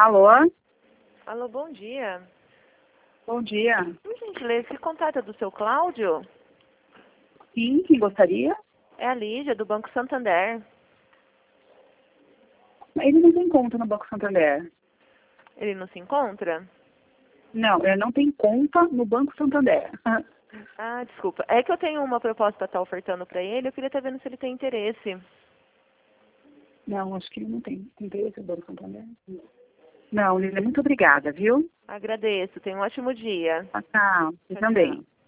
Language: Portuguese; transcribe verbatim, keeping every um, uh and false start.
Alô? Alô, bom dia. Bom dia. Por gentileza, esse contato é do seu Cláudio? Sim, quem gostaria? É a Lídia, do Banco Santander. Ele não tem conta no Banco Santander. Ele não se encontra? Não, ele não tem conta no Banco Santander. Ah, desculpa. É que eu tenho uma proposta para estar ofertando para ele, eu queria estar vendo se ele tem interesse. Não, acho que ele não tem interesse no Banco Santander. Não, Lília, muito obrigada, viu? Agradeço, tenha um ótimo dia. Ah, tá. Você Tchau, também. tchau.